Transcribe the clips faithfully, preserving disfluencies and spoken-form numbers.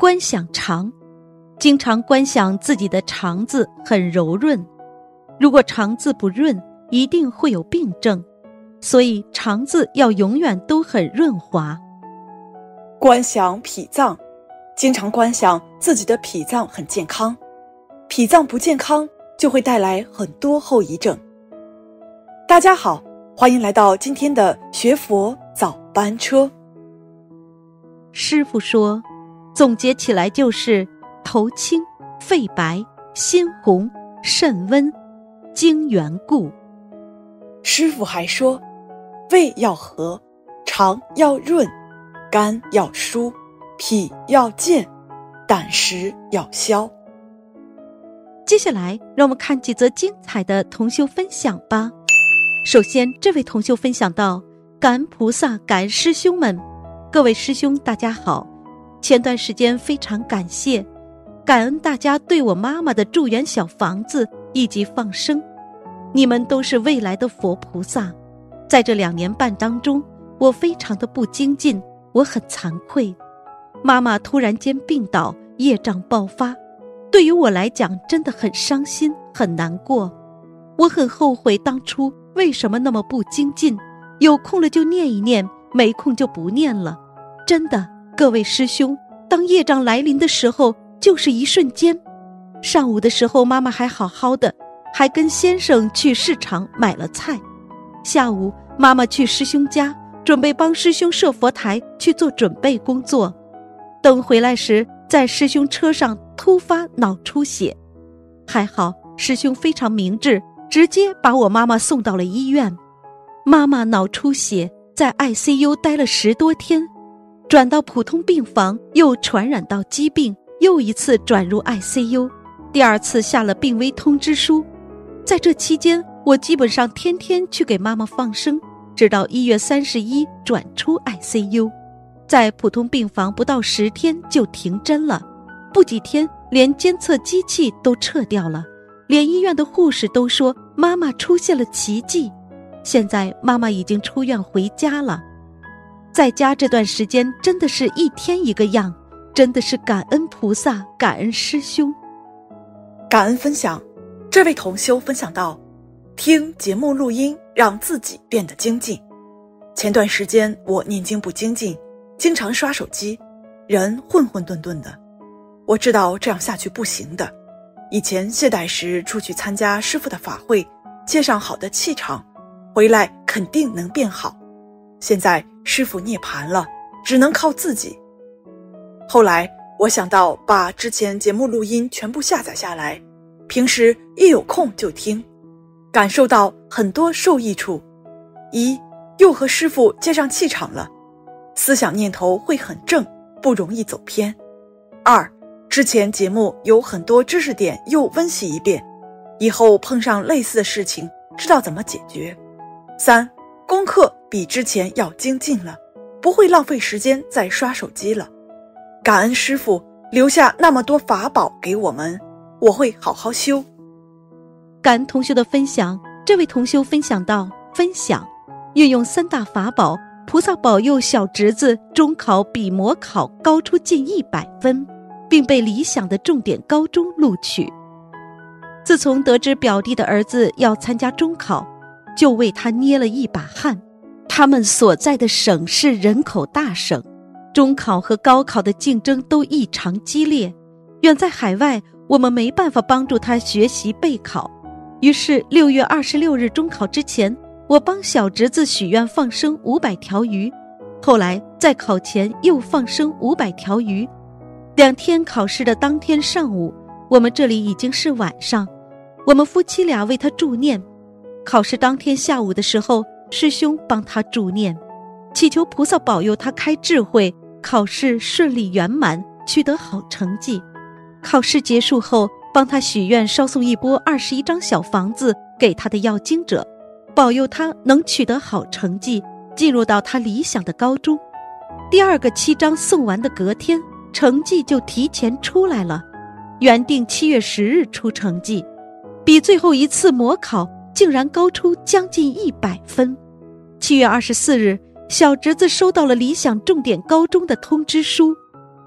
观想肠，经常观想自己的肠子很柔润，如果肠子不润，一定会有病症，所以肠子要永远都很润滑。 观想脾脏，经常观想自己的脾脏很健康，脾脏不健康就会带来很多后遗症。大家好，欢迎来到今天的学佛早班车。 师父说，总结起来就是头清、肺白、心红、肾温、经缘固。 师父还说，胃要和，肠要润，肝要疏，脾要健，胆识要消。 接下来让我们看几则精彩的同修分享吧。首先，这位同修分享到，感恩菩萨，感恩师兄们，各位师兄大家好，前段时间非常感谢感恩大家对我妈妈的助缘小房子以及放生，你们都是未来的佛菩萨。在这两年半当中，我非常的不精进，我很惭愧。妈妈突然间病倒，业障爆发，对于我来讲真的很伤心，很难过。我很后悔当初为什么那么不精进，有空了就念一念，没空就不念了。真的，各位师兄，当业障来临的时候，就是一瞬间。上午的时候妈妈还好好的，还跟先生去市场买了菜。下午妈妈去师兄家，准备帮师兄设佛台，去做准备工作。等回来时，在师兄车上突发脑出血，还好师兄非常明智，直接把我妈妈送到了医院。妈妈脑出血，在 I C U 待了十多天，转到普通病房，又传染到疾病，又一次转入 I C U， 第二次下了病危通知书。在这期间，我基本上天天去给妈妈放生，直到一月三十一转出 I C U， 在普通病房不到十天就停针了，不几天连监测机器都撤掉了，连医院的护士都说妈妈出现了奇迹。现在妈妈已经出院回家了，在家这段时间真的是一天一个样，真的是感恩菩萨，感恩师兄。 感恩分享，这位同修分享到，听节目录音让自己变得精进。前段时间我念经不精进，经常刷手机，人混混沌沌的。我知道这样下去不行的。以前懈怠时出去参加师父的法会，接上好的气场，回来肯定能变好。现在师父涅槃了，只能靠自己。后来我想到把之前节目录音全部下载下来，平时一有空就听，感受到很多受益处。一，又和师父接上气场了，思想念头会很正，不容易走偏。二，之前节目有很多知识点又温习一遍，以后碰上类似的事情知道怎么解决。三，功课比之前要精进了，不会浪费时间再刷手机了。感恩师父留下那么多法宝给我们，我会好好修。 感恩同修的分享，这位同修分享到，分享运用三大法宝，菩萨保佑小侄子中考比模考高出近一百分，并被理想的重点高中录取。自从得知表弟的儿子要参加中考，就为他捏了一把汗。他们所在的省是人口大省，中考和高考的竞争都异常激烈，远在海外，我们没办法帮助他学习备考。于是六月二十六日中考之前，我帮小侄子许愿放生五百条鱼，后来在考前又放生五百条鱼。两天考试的当天上午，我们这里已经是晚上，我们夫妻俩为他助念。考试当天下午的时候，师兄帮他助念，祈求菩萨保佑他开智慧，考试顺利圆满，取得好成绩。考试结束后，帮他许愿烧送一波二十一张小房子给他的要经者，保佑他能取得好成绩，进入到他理想的高中。第二个七张送完的隔天，成绩就提前出来了，原定七月十日出成绩，比最后一次模考竟然高出将近一百分。七月二十四日，小侄子收到了理想重点高中的通知书，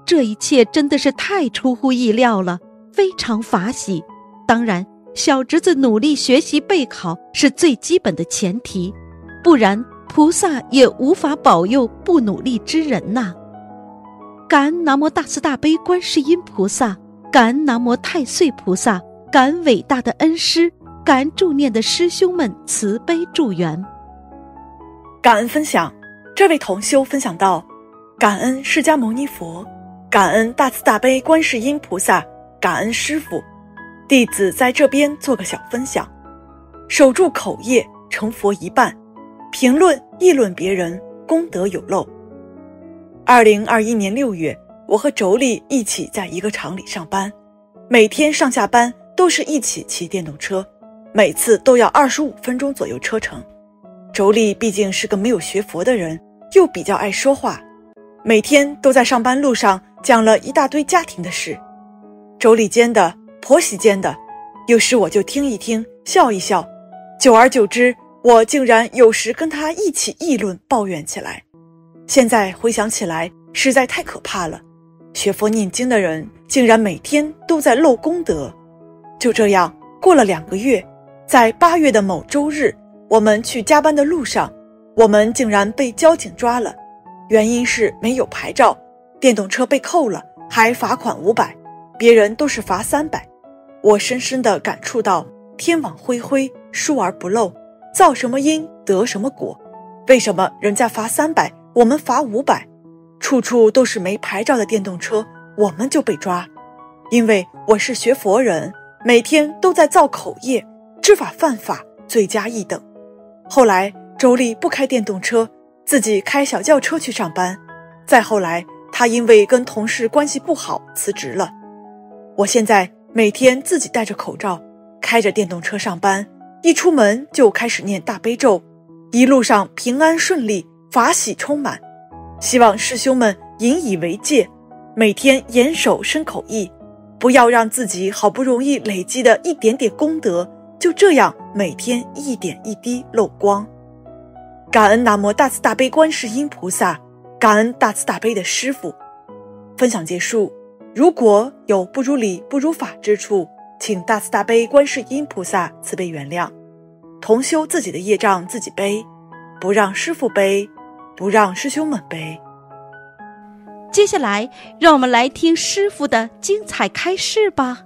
这一切真的是太出乎意料了，非常法喜。当然，小侄子努力学习备考是最基本的前提，不然菩萨也无法保佑不努力之人呐、啊。感恩南无大慈大悲观世音菩萨，感恩南无太岁菩萨，感恩伟大的恩师，感恩助念的师兄们慈悲助缘。 感恩分享，这位同修分享到：感恩释迦牟尼佛，感恩大慈大悲观世音菩萨，感恩师父。弟子在这边做个小分享：守住口业成佛一半，评论议论别人功德有漏。二零二一年六月，我和妯娌一起在一个厂里上班，每天上下班都是一起骑电动车，每次都要二十五分钟左右车程。妯娌毕竟是个没有学佛的人，又比较爱说话，每天都在上班路上讲了一大堆家庭的事，妯娌间的，婆媳间的，有时我就听一听，笑一笑，久而久之，我竟然有时跟她一起议论抱怨起来。现在回想起来，实在太可怕了。学佛念经的人竟然每天都在漏功德。就这样过了两个月，在八月的某周日，我们去加班的路上，我们竟然被交警抓了，原因是没有牌照，电动车被扣了，还罚款五百，别人都是罚三百。我深深地感触到天网恢恢，疏而不漏，造什么因得什么果。为什么人家罚三百，我们罚五百？处处都是没牌照的电动车，我们就被抓。因为我是学佛人，每天都在造口业，知法犯法，罪加一等。后来妯娌不开电动车，自己开小轿车去上班。再后来，她因为跟同事关系不好辞职了。我现在每天自己戴着口罩，开着电动车上班，一出门就开始念大悲咒，一路上平安顺利，法喜充满。希望师兄们引以为戒，每天严守身口意，不要让自己好不容易累积的一点点功德，就这样每天一点一滴漏光。感恩南无大慈大悲观世音菩萨，感恩大慈大悲的师父。分享结束，如果有不如理不如法之处，请大慈大悲观世音菩萨慈悲原谅。同修自己的业障自己背，不让师父背，不让师兄们背。 接下来让我们来听师父的精彩开示吧。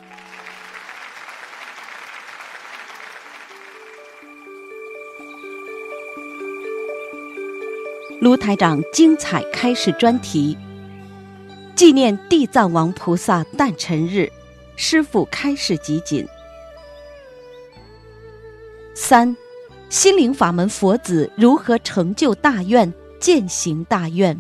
卢台长精彩开示专题，纪念地藏王菩萨诞辰日，师父开示集锦。三，心灵法门佛子如何成就大愿，践行大愿。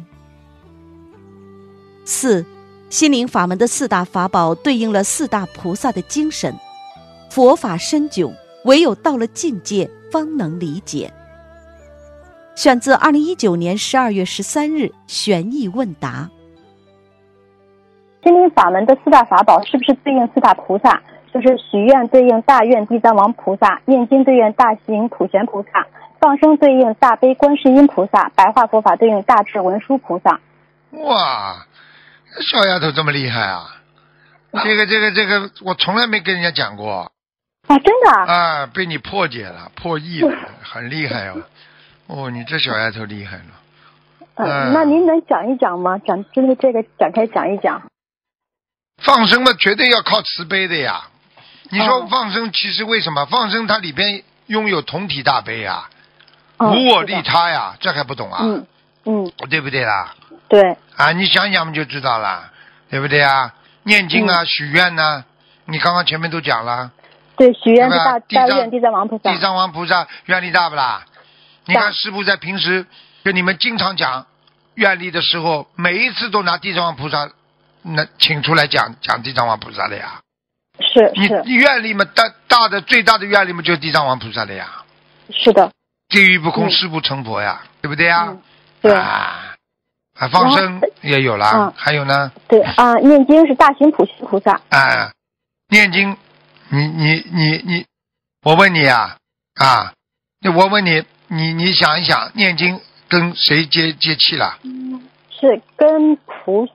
四，心灵法门的四大法宝对应了四大菩萨的精神，佛法深迥，唯有到了境界方能理解。选自二零一九年十二月十三日玄义问答。 心灵法门的四大法宝是不是对应四大菩萨？就是许愿对应大愿地藏王菩萨，念经对应大行普贤菩萨，放生对应大悲观世音菩萨，白话佛法对应大智文殊菩萨。 哇，小丫头这么厉害啊！这个这个这个，我从来没跟人家讲过啊，真的啊？ 啊，被你破解了，破译了，很厉害哦！哦，你这小丫头厉害了。 嗯、呃，那您能讲一讲吗？讲针对这个展开讲一讲。 放生嘛，绝对要靠慈悲的呀。你说放生，其实为什么、哦、放生？它里边拥有同体大悲呀，哦、无我利他呀，这还不懂啊？ 嗯嗯， 对不对啦？ 对。 啊，你想想就知道了，对不对啊？念经啊，嗯、许愿呐、啊，你刚刚前面都讲了。 对，许愿是大大愿地藏王菩萨。 地藏王菩萨愿力大不啦？你看师父在平时跟你们经常讲愿力的时候，每一次都拿地藏王菩萨那请出来讲讲地藏王菩萨的呀。 是是。 你愿力嘛，大大的最大的愿力嘛，就是地藏王菩萨的呀。 是的。地狱不空，誓不成佛呀，嗯、对不对呀？ 嗯、对。 啊，啊，放生也有了，嗯、还有呢。 对啊，念经是大行普贤菩萨。 啊，念经，你你你你，我问你啊啊，我问你。你你想一想，念经跟谁接接气了？ 嗯，是跟菩萨，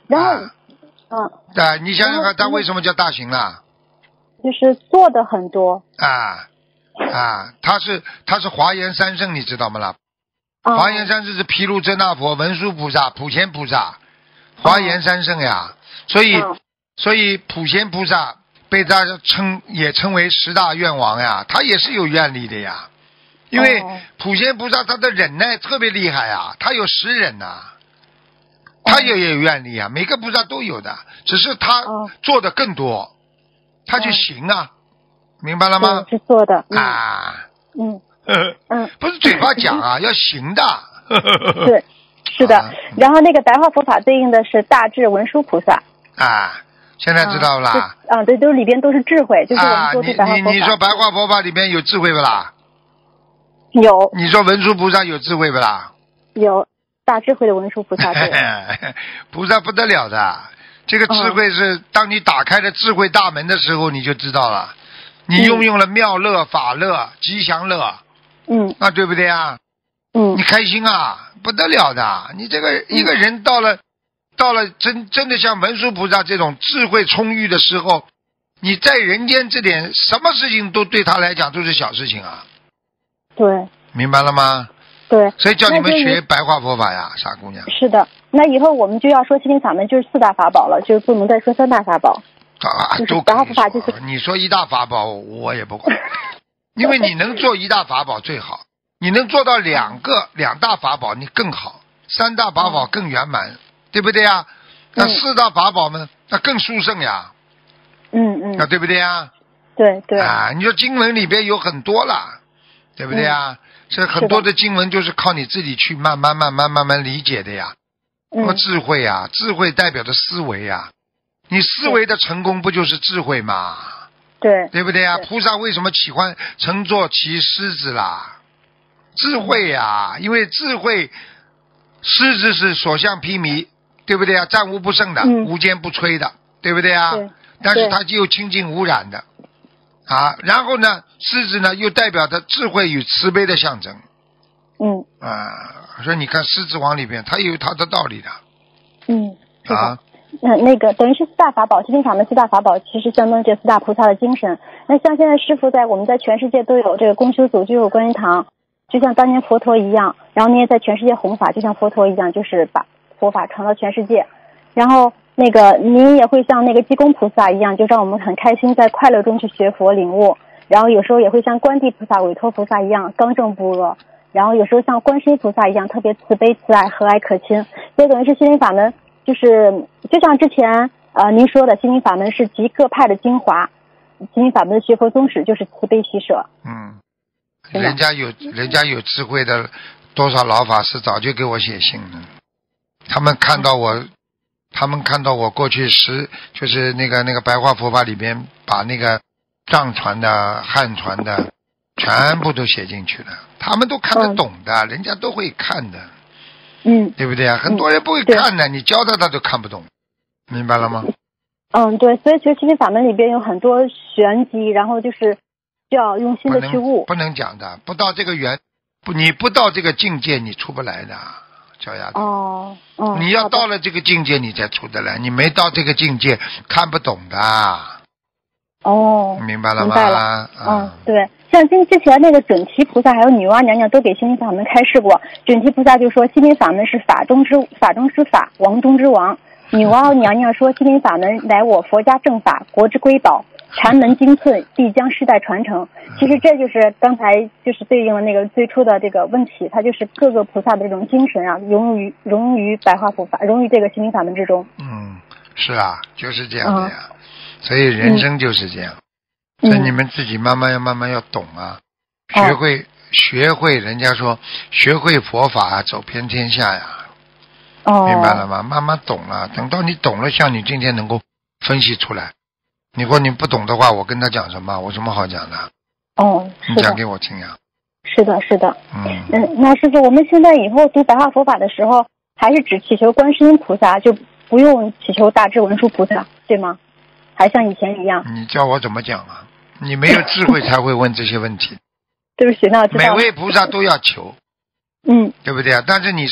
然后， 啊嗯， 啊，你想想看，它然后为什么叫大行了？ 就是做的很多啊啊，它是它是华严三圣，你知道吗啦？ 啊。 华严三圣是毗卢遮那佛、文殊菩萨、普贤菩萨，华严三圣呀。所以嗯所以普贤菩萨被大家称也称为十大愿王呀，他也是有愿力的呀。因为哦普贤菩萨他的忍耐特别厉害呀，他有十忍呐、他也有愿力啊，每个菩萨都有的，只是他哦做的更多，他就行啊，明白了吗？ 对是做的，嗯啊， 嗯呵呵嗯， 不是嘴巴讲啊，要行的。 对，是的。 啊然后那个白话佛法对应的是大智文殊菩萨。 啊，现在知道不啦？ 啊，对，都里边都是智慧，就是我啊， 们说你对白话佛法。 你你说白话佛法里面有智慧不啦？ 有你说文殊菩萨有智慧不啦？ 有大智慧的文殊菩萨对。 菩萨不得了的，这个智慧是、 嗯、 当你打开了智慧大门的时候，你就知道了。你运用了妙乐、法乐、吉祥乐， 嗯， 那对不对啊？ 嗯， 你开心啊，不得了的。你这个一个人到了、嗯、到了真真的像文殊菩萨这种智慧充裕的时候，你在人间这点什么事情都对他来讲都是小事情啊。 对， 明白了吗？ 对， 所以叫你们学白话佛法呀，傻姑娘。 是的，那以后我们就要说心灵法门就是四大法宝了，就是不能再说三大法宝。 啊，都白话佛法就是你说一大法宝，我也不管，因为你能做一大法宝最好，你能做到两个两大法宝你更好，三大法宝更圆满，对不对呀？那四大法宝呢，那更殊胜呀。 嗯嗯。 那对不对呀？ 对对。 啊，你说经文里边有很多了，对不对呀？是很多的经文就是靠你自己去慢慢慢慢慢慢理解的呀。那么智慧呀，智慧代表着思维呀。你思维的成功不就是智慧吗？ 对， 对不对呀？菩萨为什么喜欢乘坐骑狮子啦？智慧呀，因为智慧，狮子是所向披靡，对不对呀？战无不胜的， 嗯、 无坚不摧的，对不对呀？ 对， 但是它又清净无染的啊。然后呢，狮子呢又代表着智慧与慈悲的象征。 嗯。 啊，所以你看《狮子王》里边，它有它的道理的。 嗯。 啊。 那那个等于是四大法宝，心灵法门四大法宝其实相当于这四大菩萨的精神。那像现在师父在我们在全世界都有这个公修组，就有观音堂，就像当年佛陀一样，然后你也在全世界弘法，就像佛陀一样，就是把佛法传到全世界。然后那个您也会像那个济公菩萨一样，就让我们很开心，在快乐中去学佛领悟。然后有时候也会像观地菩萨、韦陀菩萨一样刚正不阿，然后有时候像观世音菩萨一样特别慈悲慈爱、和蔼可亲。所以等于是心灵法门。就是就像之前呃您说的，心灵法门是集各派的精华，心灵法门的学佛宗旨就是慈悲喜舍。 嗯，人家有人家有智慧的多少老法师早就给我写信了，他们看到我，他们看到我过去时就是那个那个白话佛法里边把那个藏传的汉传的全部都写进去了，他们都看得懂的，嗯、人家都会看的。 嗯， 对不对啊？很多人不会看的，你教他他都看不懂，明白了吗？ 嗯，对，所以其实心灵法门里边有很多玄机，然后就是需要用心的去悟。 不能讲的，不到这个缘，不你不到这个境界，你出不来的，小丫头。 哦，哦， 你要到了这个境界，你才出得来，你没到这个境界，看不懂的。 哦， 明白了吗？ 明白了。嗯，对。像今之前那个准提菩萨还有女娲娘娘都给心灵法门开示过，准提菩萨就说心灵法门是法中之法中之法，王中之王。女娲娘娘说心灵法门乃我佛家正法，国之瑰宝，禅门精粹，必将世代传承。其实这就是刚才就是对应了那个最初的这个问题，它就是各个菩萨的这种精神啊，融入于融入于白话佛法，融入于这个心灵法门之中。 嗯，是啊，就是这样的呀。嗯、所以人生就是这样。嗯所以你们自己慢慢要慢慢要懂啊，嗯、学会、哦、学会，人家说学会佛法走遍天下呀， 哦， 明白了吗？慢慢懂了，等到你懂了，像你今天能够分析出来。你说你不懂的话，我跟他讲什么？我什么好讲的？ 哦， 你讲给我听呀。 是的，是的。 嗯嗯，那师父，我们现在以后读白话佛法的时候，还是只祈求观世音菩萨，就不用祈求大智文殊菩萨，对吗？还像以前一样？ 你叫我怎么讲啊？你没有智慧才会问这些问题。 对不起，那我知道每位菩萨都要求， 嗯， 对不对啊？但是你是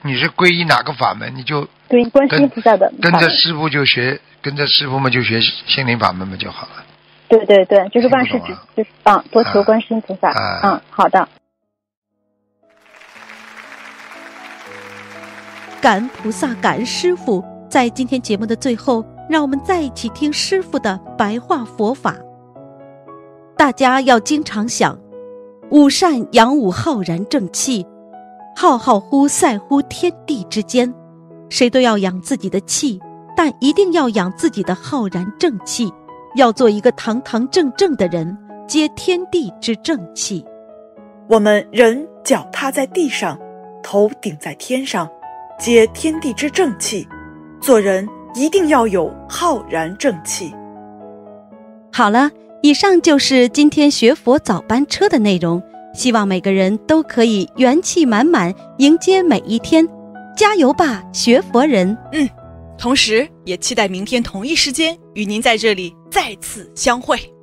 你是皈依哪个法门，你就对，观世音菩萨的跟着师父就学，跟着师父们就学心灵法门嘛就好了。 对对对，就是万事只就是啊，多求观世音菩萨。 啊、 嗯，好的。 感恩菩萨，感恩师父。在今天节目的最后，让我们再一起听师父的白话佛法。大家要经常想，吾善养吾浩然正气，浩浩乎塞乎天地之间。谁都要养自己的气，但一定要养自己的浩然正气，要做一个堂堂正正的人，接天地之正气。 我们人脚踏在地上，头顶在天上，接天地之正气。做人一定要有浩然正气。 好了，以上就是今天学佛早班车的内容，希望每个人都可以元气满满迎接每一天，加油吧，学佛人！ 嗯，同时也期待明天同一时间与您在这里再次相会。